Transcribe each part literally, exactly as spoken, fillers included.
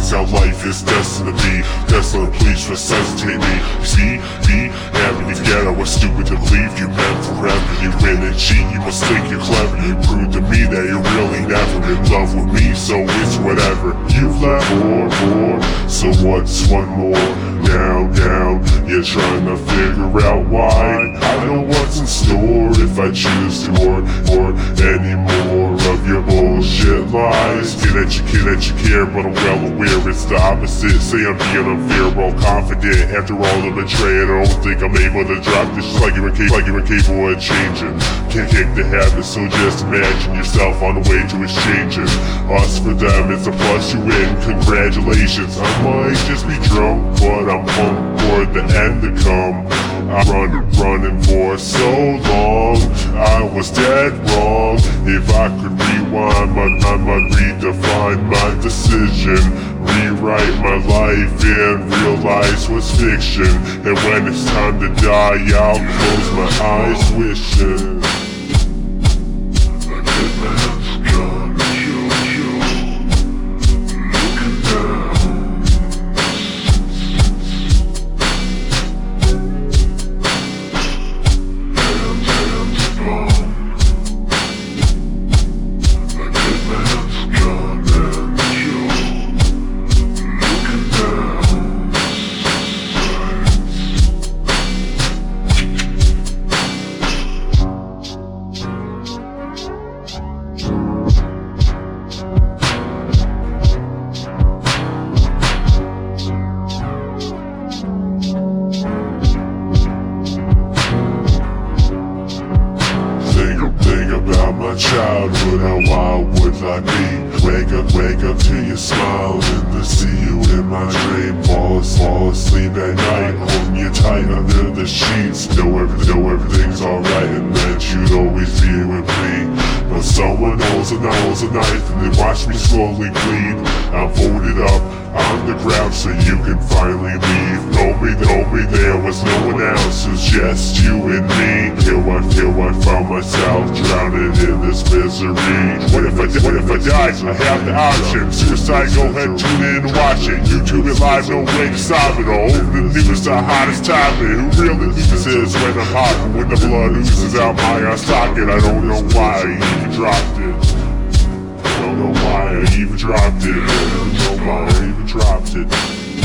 it's how life is destined to be. Desolate, please resuscitate me. See, be having together was stupid to believe you meant forever. You win and cheat, you must think you're clever. You prove to me that you're really never in love with me, so it's whatever. You've left more, more, so what's one more? Down, down, you're trying to figure out why. I know what's in store if I choose to or, or any more of your bullshit lies. Get at you, get at you care, but I'm well aware it's the opposite. Say I'm being unfair, well confident. After all the betrayal, I don't think I'm able to drop this. Just like you're incapable, like you're incapable of changing. Can't kick the habit, so just imagine yourself on the way to exchanging. Us for them, it's a plus, you win, congratulations. I might just be drunk, but I'm pumped for the end to come. I'm running, running for so long, I was dead wrong. If I could rewind my time, I'd redefine my decision, rewrite my life and realize what's fiction. And when it's time to die, I'll close my eyes wishing my childhood, how wild would I be? Wake up, wake up to you smiling, to see you in my dream. Fall, fall asleep at night, holding you tight under the sheets. Know everything, know everything's alright, and that you'd always be with me. But someone holds a, holds a knife, and they watch me slowly bleed. I'm folded up on the ground so you can finally leave. Told me, told me there was no one else, it was just you and me. Till I, till I found myself drowning in this misery. What if I, what if I died? I have the option. Suicide, go ahead, tune in and watch it. YouTube it live, no way to stop it. All over the news, the hottest topic. Who really loses when I'm hot? When the blood oozes out my eye socket. I don't know why I even dropped it. I don't know why I even dropped it. I don't know why I even dropped it.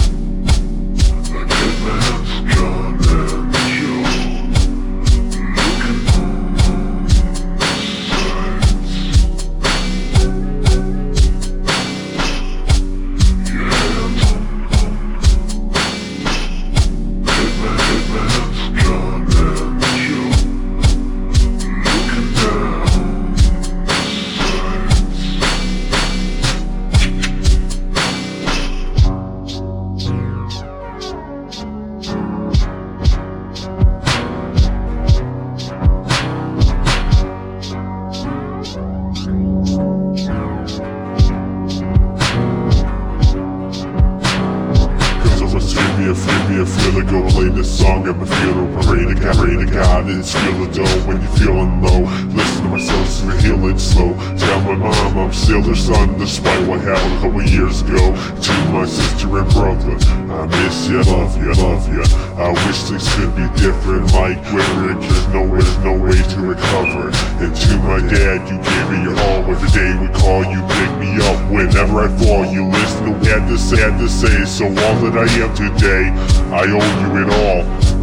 Free me a feel to go play this song at my funeral. Pray to God, pray to God, it's feel it though when you're feeling low. Listen to myself so we're healing slow. Tell my mom I'm still her son, despite what happened a couple years ago. To my sister and brother, I miss ya, love ya, love ya. I wish things could be different, like where there's no, there's no way to recover. And to my dad, you gave me your all. Every day we call, you pick me up. Whenever I fall, you listen to what I had to say, had to say. So all that I am today, I owe you it all.